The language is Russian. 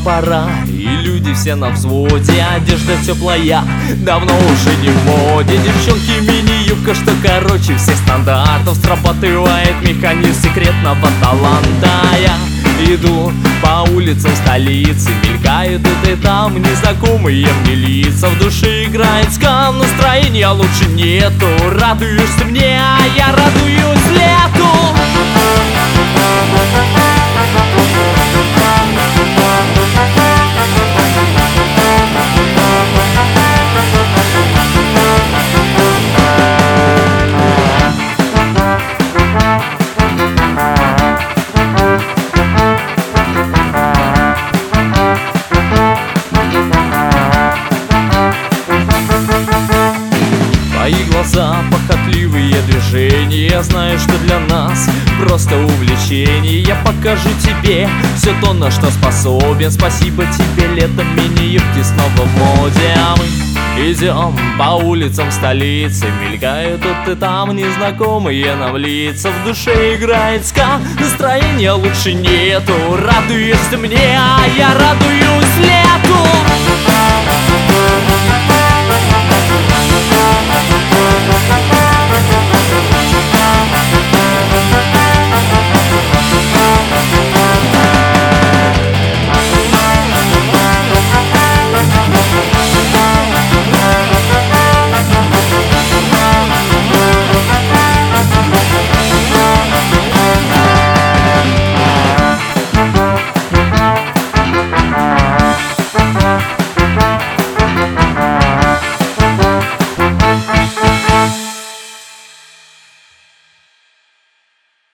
пора, и люди все на взводе. Одежда теплая, давно уже не в моде. Девчонки, мини-юбка, что короче всех стандартов. Срабатывает механизм секретного таланта. Я иду по улицам столицы, мелькают тут и там незнакомые мне лица. В душе играет скам, настроения лучше нету. Радуешься мне, а я радуюсь лету. Твои глаза, похотливые движения, я знаю, что для нас просто увлечение. Я покажу тебе все то, на что способен. Спасибо тебе, летом мини-юбки снова в моде. А мы идем по улицам столицы, мелькают тут и там незнакомые нам лица. В душе играет ска, настроения лучше нету. Радуешься мне, а я радуюсь лету.